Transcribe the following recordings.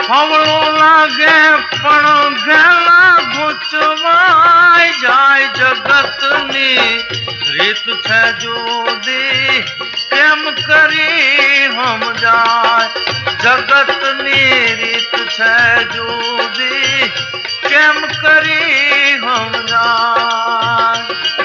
હવળો લાગે પણ ગેલા ગૂંચવાય જાય જગતની રીત છે જુદી કેમ કરી સમજાય જગતની રીત છે જુદી કેમ કરી સમજાય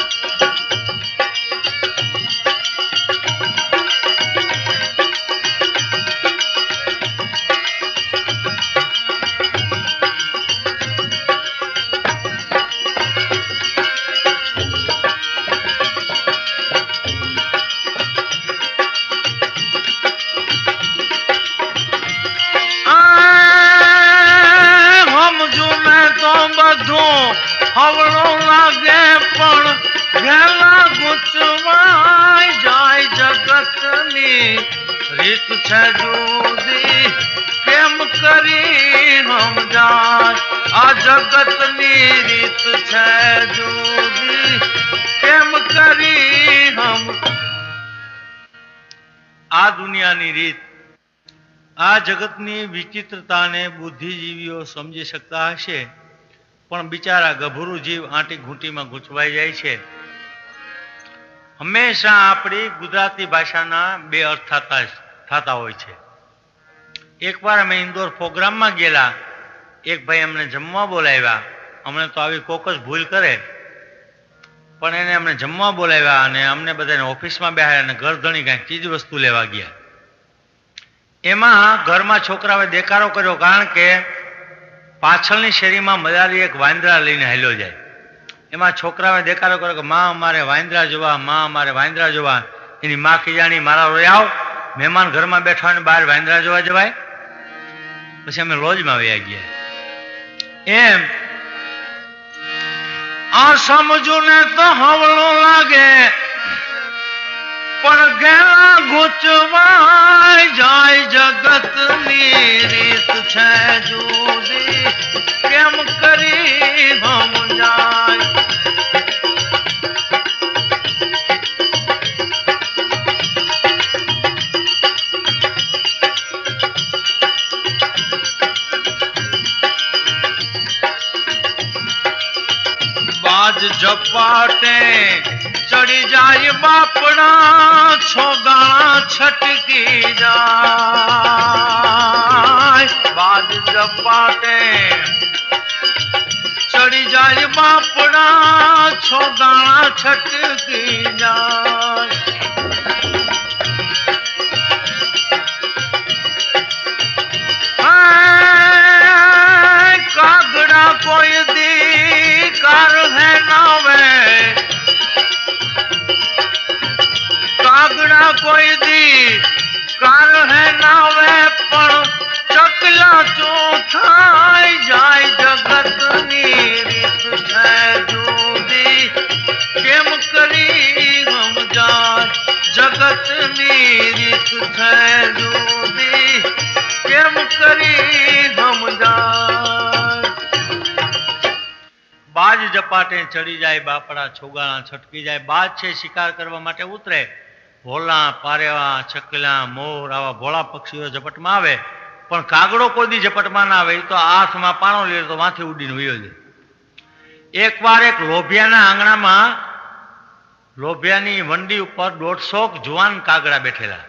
હવળો લાગે પણ ઘેલા ગૂંચવાય જાય જગતની રીત છે જુદી કેમ કરી સમજાય આ જગતની રીત છે જુદી કેમ કરી આ દુનિયાની રીત આ જગતની વિચિત્રતાને બુદ્ધિજીવીઓ સમજી શકતા હશે પણ બિચારા ગભરું જીવ આંટી ઘૂંટીમાં ગૂંચવાઈ જાય છે. હંમેશા આપણી ગુજરાતી ભાષાના બે અર્થ થતા હોય છે. એકવાર અમે ઇન્દોર પ્રોગ્રામમાં ગયેલા, એક ભાઈ અમને જમવા બોલાવ્યા. અમને તો આવી કોક જ ભૂલ કરે, પણ એને અમને જમવા બોલાવ્યા અને અમને બધાને ઓફિસમાં બેહાડ્યા અને ઘરધણી કાંઈક ચીજ વસ્તુ લેવા ગયા. એમાં ઘરમાં છોકરાઓએ દેકારો કર્યો, કારણ કે પાછળની શેરીમાં મદારી એક વાંદરા લઈને હાલ્યો જાય. એમાં છોકરાઓએ દેકારો કર્યો કે માં અમારે વાંદરા જોવા, માં અમારે વાંદરા જોવા. એની માં ખીજાણી મારા રોય આવ, મહેમાન ઘરમાં બેઠા હોય ને બહાર વાંદરા જોવા જવાય. પછી અમે લોજમાં વયા ગયા. એમ આ સમજો ને તો હવળો લાગે પણ ગેલા ગૂંચવાય જાય જગતની રીત છે જુદી કેમ કરી સમજાય બાજ ઝપાટે ચડી જાય બાપડા છોગાણા છટકી જાય. બાજ ઝપાટે ચડી જાય બાપડા છોગાણા છટકી જાય. કાગડા કોઈ દી કાર હે નાવે, કાગડા કોઈ દી કાર હે નાવે પણ ચકલા ચોથાઈ જાય જગતની રીત છે જુદી કેમ કરી સમજાય જગતની રીત છે જુદી કેમ કરી સમજાય. બાજ ઝપાટે ચડી જાય બાપડા છોગાણા છટકી જાય. બાજ છે શિકાર કરવા માટે ઉતરે, ભોલા પારેવા ચકલા મોર આવા ભોળા પક્ષીઓ ઝપટમાં આવે, પણ કાગડો કોઈ દી ઝપટમાં ના આવે. એ તો હાથમાં પાણો લે તો માથે ઉડીને વયો જાય. એકવાર એક લોભિયાના આંગણામાં લોભિયાની વંડી ઉપર 150 જુવાન કાગડા બેઠેલા.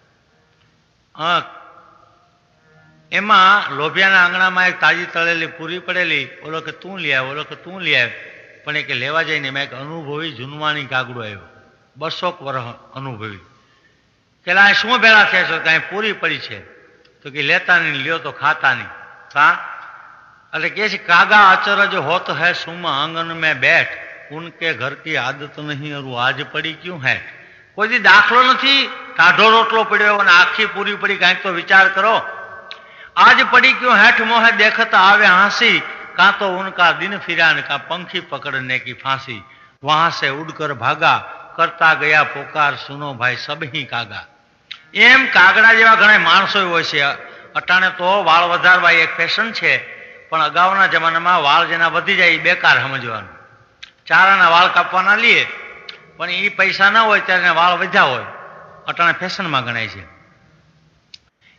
એમાં લોભિયાના આંગણામાં એક તાજી તળેલી પૂરી પડેલી. ઓલો કે તું લઈ આવ, ઓલો કે તું લઈ આવ. પણ એ કે લેવા જઈને એમાં એક અનુભવી જુનવાણી કાગડો આવ્યો, 200 વર્ષ અનુભવી. પેલા શું ભેળા થયા છો? કાંઈ પૂરી પડી છે? તો કે લેતા નહીં, લ્યો તો ખાતા નહીં. કા એટલે કે છે કાગા અચરજ હોત है सुम आंगन में बैठ उनके घर की आदत नहीं और आज पड़ी क्यों है. કોઈ દી દાખલો નથી, ટાઢો રોટલો પડ્યો અને આખી પૂરી પડી, કાંઈક તો વિચાર કરો. आज पड़ी क्यों हैठ मोह देखता आवे हंसी, का तो उनका दिन फिरा का पंखी पकड़ने की फांसी. वहां से उड़कर भागा करता गया पोकार सुनो भाई सब ही कागा. એમ કાગડા જેવા ઘણા માણસો હોય છે. અટાણે તો વાળ વધારવા એક ફેશન છે, પણ અગાઉના જમાનામાં વાળ જેના વધી જાય એ બેકાર સમજવાનું. ચારાના વાળ કાપવાના લઈએ, પણ એ પૈસા ના હોય ત્યારે વાળ વધ્યા હોય, અટાણે ફેશનમાં ગણાય છે.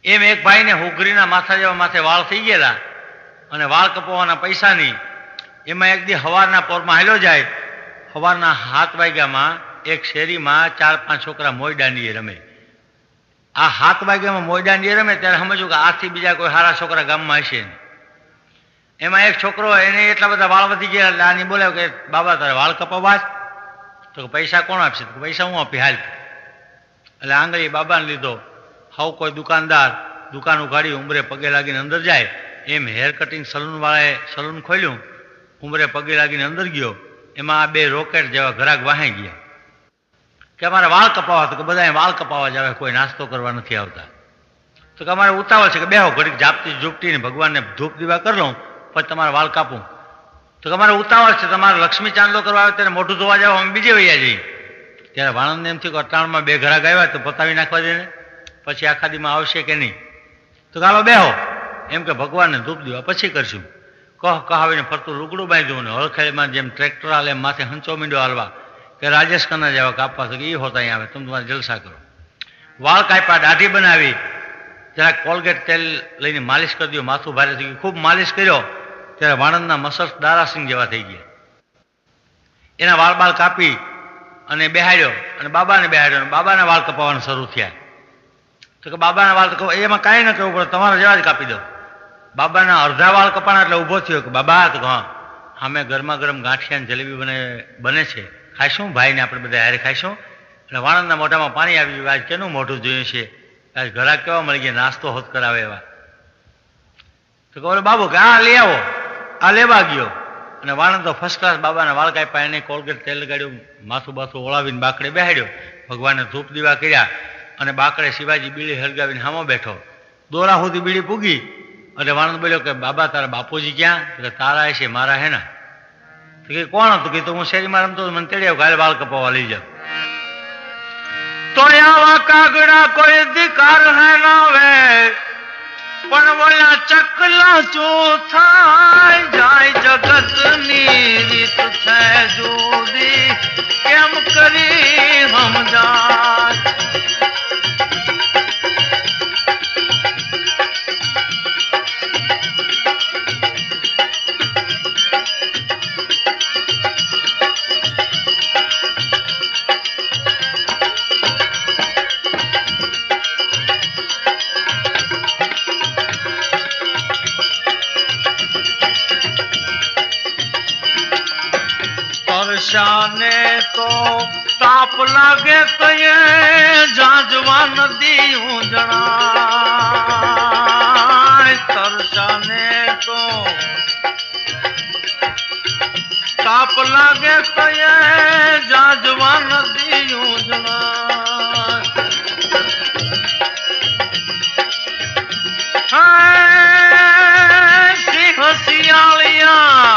એમ એક ભાઈને હુઘરીના માથા જેવા માથે વાળ થઈ ગયેલા અને વાળ કપાવવાના પૈસા નહીં. એમાં એક દી સવારના પોરમાં હાલ્યો જાય. સવારના 7 વાગ્યામાં એક શેરીમાં 4-5 છોકરા મોય દાંડીએ રમે. આ 7 વાગ્યામાં મોય દાંડીએ રમે ત્યારે સમજવું કે આથી બીજા કોઈ સારા છોકરા ગામમાં હશે નહીં. એમાં એક છોકરો એને એટલા બધા વાળ વધી ગયા એટલે આની બોલાવ્યો કે બાબા તારે વાળ કપાવવા જ? તો પૈસા કોણ આપશે? તો પૈસા હું આપી હાલ. એટલે આંગળી બાબાને લીધો. હાવ કોઈ દુકાનદાર દુકાન ઉઘાડી ઉંમરે પગે લાગીને અંદર જાય એમ હેર કટિંગ સલૂનવાળાએ સલૂન ખોલ્યું. ઉંમરે પગે લાગીને અંદર ગયો. એમાં આ 2 રોકેટ જેવા ઘરાક વાહાઈ ગયા કે અમારે વાળ કપાવવા. તો કે બધા વાળ કપાવવા જ આવે, કોઈ નાસ્તો કરવા નથી આવતા. તો કે અમારે ઉતાવળ છે કે બેહો ઘડીક જાપતી ઝૂપટીને ભગવાનને ધૂપ દીવા કરી લઉં પછી તમારે વાળ કાપું. તો કે અમારે ઉતાવળ છે, તમારે લક્ષ્મી ચાંદલો કરવા આવે ત્યારે મોઢું ધોવા જાવ, અમે બીજે વૈયા જઈએ. ત્યારે વાણંદને એમ થયું કે અટાણમાં 2 ઘરાક આવ્યા તો પતાવી નાખવા દે ને, પછી આખા દીમાં આવશે કે નહીં. તો ચાલો બેહો એમ કે ભગવાનને ધૂપ દીવા પછી કરશું. કહાવીને ફરતું લુગડું બાંધ્યું ને હળખેળમાં જેમ ટ્રેક્ટર હાલે એમ માથે હંચો મીંડો હાલવા કે રાજેશ ખન્ના જેવા કાપવા. તો કે એ હોતા અહીં આવે, તમે તમારે જલસા કરો. વાળ કાપ્યા, દાઢી બનાવી, જરાક કોલગેટ તેલ લઈને માલિશ કરી દો. માથું ભારે થઈ ગયું, ખૂબ માલિશ કર્યો ત્યારે વાણંદના મસર દારાસિંહ જેવા થઈ ગયા. એના વાળ બાળ કાપી અને બેહાડ્યો અને બાબાને બેહાડ્યો અને બાબાના વાળ કપાવવાનું શરૂ થયા. તો કે બાબાના વાળ તો એમાં કાંઈ ન કરવું પડે, તમારા જેવા જ કાપી દો. બાબાના અડધા વાળ કપાણા એટલે ઊભો થયો કે બાબા. તો હા અમે ગરમા ગરમ ગાંઠિયા જલેબી બને છે, ખાઈશું ભાઈને આપણે બધા હારે ખાઈશું. એટલે વાણંદના મોઢામાં પાણી આવી ગયું. આજ કેનું મોઢું જોયું છે, આજ ઘરાક કેવા મળી ગયા, નાસ્તો હોત કરાવે એવા. તો કે બાબુ કે આ લઈ આવો. આ લેવા ગયો અને વાણંદ તો ફર્સ્ટ ક્લાસ બાબાના વાળ કાપ્યા, એને કોલગેટ તેલ લગાડ્યું, માથું બાથું ઓળાવીને બાકડે બેહાડ્યો, ભગવાનને ધૂપ દીવા કર્યા અને બાકડે શિવાજી બીડી હળગાવીને હામો બેઠો. દોરા સુધી બીડી પૂગી એટલે વાણંદ બોલ્યો કે બાબા તારા બાપુજી ક્યાં? એટલે તારા હશે, મારા હે ના. તો કે કોણ હતું? કે તો હું શેરીમાં રમતો મને તેડી આવ્યો, કાલે વાળ કપાવવા લઈ જાવ. તો આવા કાગડા કોઈ અધિકાર હે ના વે, પણ બોલ્યા ચકલા ચોથા જાય જગતની રીત છે જુદી, કેમ કરી સમજાય. તરસાને તો તાપ લાગે તો એ જાજવા નદી ઉજણાય. તરસાને તો તાપ લાગે તો એ જાજવા નદી ઉજણાય. સિંહ શિયાળિયા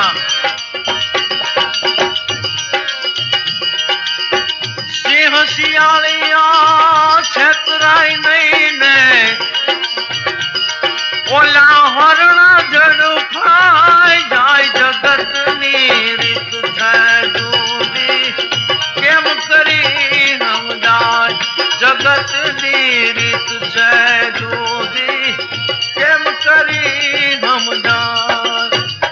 શિયાળિયા છેતરાય નહીં ને, ઓલા હરણા ઝડપાઈ જાય જગતની રીત છે જુદી, કેમ કરી સમજાય. જગતની રીત છે જુદી, કેમ કરી સમજાય.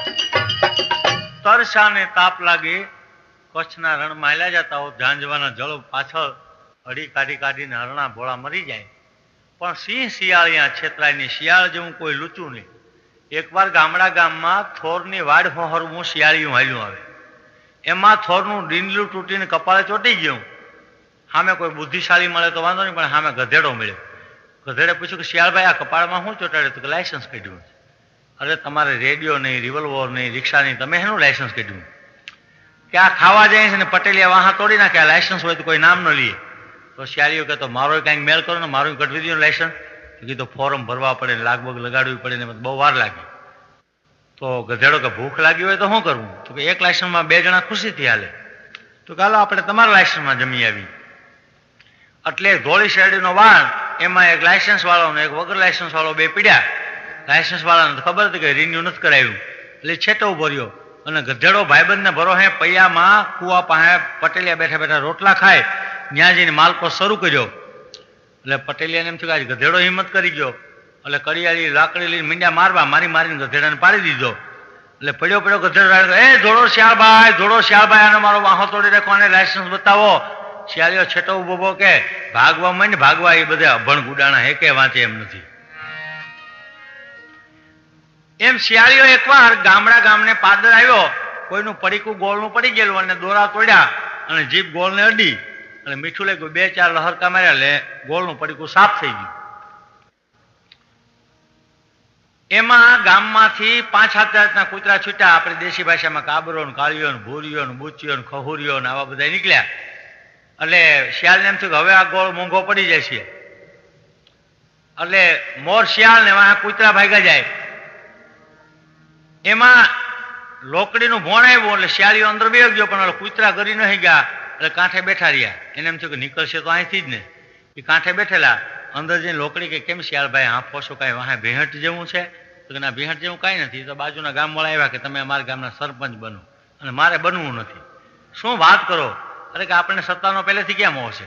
તરસાને તાપ લાગે, કચ્છના રણમાં હાલ્યા જતા હો, ઝાંઝવાના જળ પાછળ અડી કાઢીને હરણા ભોળા મરી જાય. પણ સિંહ શિયાળિયા છેતરાયની, શિયાળ જેવું કોઈ લૂચું નહીં. એકવાર ગામમાં થોરની વાડ હોહરવું શિયાળિયું હાલ્યું આવે. એમાં થોરનું ડીંડલું તૂટીને કપાળે ચોટી ગયું. સામે કોઈ બુદ્ધિશાળી મળે તો વાંધો નહીં, પણ સામે ગધેડો મળ્યો. ગધેડે પૂછ્યું કે શિયાળભાઈ આ કપાળમાં શું ચોટાડે? તો કે લાયસન્સ કાઢ્યું. અરે તમારે રેડિયો નહીં, રિવોલ્વર નહીં, રિક્ષા નહીં, તમે એનું લાયસન્સ કાઢ્યું? કે આ ખાવા જાય છે ને પટેલિયા વાહા તોડી નાખે, આ લાયસન્સ હોય તો કોઈ નામ ન લે. તો શિયાળીઓ કે તો મારો કંઈક મેલ કરો ને, મારું કઢવી દો લાયસન્સ. તો કીધું ફોર્મ ભરવા પડે, લાગબગ લગાડવી પડે ને બહુ વાર લાગી. તો ગધેડો કે ભૂખ લાગી હોય તો શું કરવું? તો કે એક લાયસન્સમાં 2 જણા ખુશીથી હાલે. તો ચાલો આપણે તમારા લાયસન્સમાં જમી આવી. એટલે ધોળી શેરડીનો વાણ, એમાં એક લાયસન્સ વાળો ને એક વગર લાયસન્સ વાળો 2 પીડ્યા. લાયસન્સ વાળાને ખબર હતી કે રિન્યુ નથી કરાવ્યું એટલે છેટો ઉભો રહ્યો. અને ગધેડો ભાઈબંધને ભરોહે પૈયામાં કુવા પાસે પટેલિયા બેઠા બેઠા રોટલા ખાય, ત્યાં જઈને માલકો શરૂ કર્યો. એટલે પટેલિયાને એમ થયું કે આજ ગધેડો હિંમત કરી ગયો. એટલે કડિયાળી લાકડી લઈને મીંડ્યા મારવા, મારીને ગધેડાને પાડી દીધો. એટલે પડ્યો ગધેડો, એ જોડો શ્યાળભાઈ આનો મારો વાહો તોડી રાખો, આને લાયસન્સ બતાવો. શિયાળીઓ છેટો ઉભો કે ભાગવા માંડ, ભાગવા એ બધા અભણ ગુડાણા હે કે વાંચે એમ નથી. એમ શિયાળીઓ એકવાર ગામને પાદર આવ્યો, કોઈનું પડીકું ગોળનું પડી ગયેલું અને દોરા તોડ્યા અને જીભ ગોળને અડી અને મીઠું લાગ્યું, 2-4 લહરકા માર્યા એટલે ગોળનું પડીકું સાફ થઈ ગયું. એમાં ગામમાંથી 5-7 જાતના કૂતરા છૂટ્યા. આપણી દેશી ભાષામાં કાબરો, કાળીઓ, ભૂરીઓ, બુચીઓ, ખહુરીઓ આવા બધા નીકળ્યા. એટલે શિયાળને એમ થયું કે હવે આ ગોળ મોંઘો પડી જાય છે. એટલે મોર શિયાળ ને વાહ કૂતરા ભાગ્યા જાય. એમાં લોકડીનું ભોણ આવ્યું એટલે શિયાળીઓ અંદર બેસી ગયો, પણ કૂતરા કરી નહીં ગયા એટલે કાંઠે બેઠા રહ્યા. એને એમ થયું કે નીકળશે તો અહીંથી જ ને. એ કાંઠે બેઠેલા, અંદર જઈને લોકડી કે કેમ શિયાળભાઈ હાંફો છો, કાંઈ વાહ ભેહટ જેવું છે? તો કે ના, ભેહટ જેવું કાંઈ નથી. તો બાજુના ગામવાળા આવ્યા કે તમે અમારા ગામના સરપંચ બનો, અને મારે બનવું નથી. શું વાત કરો? અરે કે આપણને સત્તાનો પહેલેથી કેમ હોશે?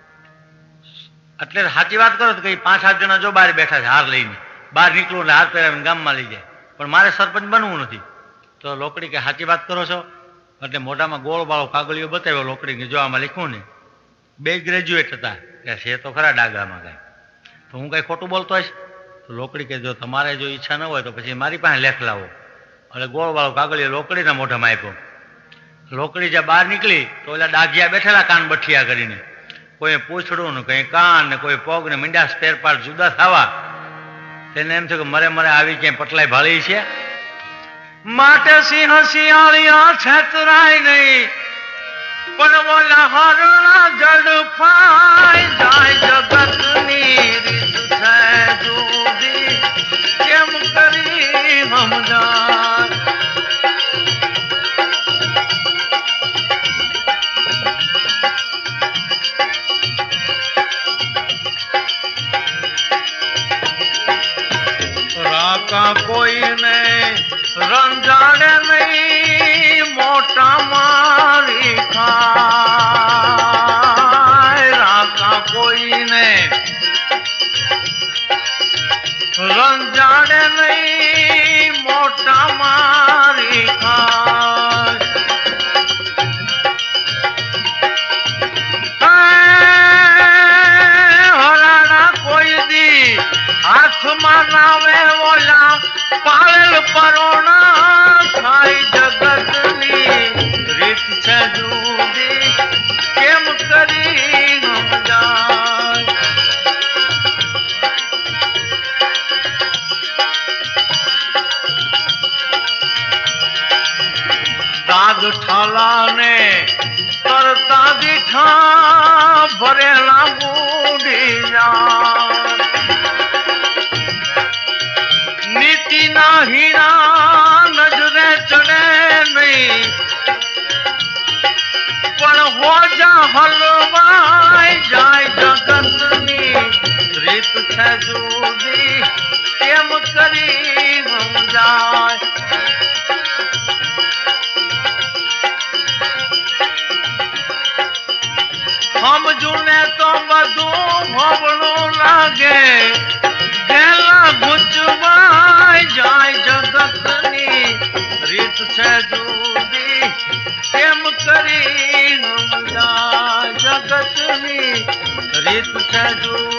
એટલે સાચી વાત કરો તો કે 5-7 જણા જો બહાર બેઠા છે હાર લઈને, બહાર નીકળું એટલે હાથ પહેરાવીને ગામમાં લઈ જાય, પણ મારે સરપંચ બનવું નથી. તો લોકડી કે સાચી વાત કરો છો? એટલે મોઢામાં ગોળ વાળો કાગળિયો બતાવ્યો લોકડી કે જો આમાં લખ્યું ને 2 ગ્રેજ્યુએટ હતા. કે છે તો ખરા ડાગામાં કાંઈ, તો હું કાંઈ ખોટું બોલતો હોઈશ? તો લોકડી કે જો તમારે જો ઈચ્છા ન હોય તો પછી મારી પાસે લેખ લાવો. એટલે ગોળ વાળો કાગળિયો લોકડીના મોઢામાં આપ્યો. લોકડી જ્યાં બહાર નીકળી તો ઓલા ડાઘિયા બેઠેલા કાન બઠિયા કરીને, કોઈ પૂંછડું ને કંઈ કાન ને કોઈ પગ ને મીંડા સ્પેર પાર્ટ જુદા થવા. તેને એમ થયું કે મરે આવી ક્યાંય પટલાઈ ભાળી છે. માટે સિંહ શિયાળિયા છેતરાય નહીં, પણ ઓલા હરણા જડફાય જાય. જગતની રીત છે જુદી, કેમ કરી સમજાય? રાકા કોઈને રંજાડે નહીં, મોટા મારી ખાય. રાકા કોઈને રંજાડે નહીં, મોટા મારી ખાય. હરાણા કોઈ દી હાથમાં નાવે ઓલા પાવેલ પરોણા થાય. જગતની રીત છે જુદી, કેમ કરી સમજાય? દાગ ઠાલાને કરતા દીઠા ભરેલા બુડી જા. નીતિના હીરા નજરે ચડે નહીં, પણ હોજા હલવાય જાય. જગતની રીત છે જુદી, કેમ કરી સમજાય? સમજું ને તો બધું ભોળું લાગે, ગેલા ગુચવાય જાય. જગતની રીત છે જુદી, કેમ કરી સમજાય? જગતની રીત છે જુદી.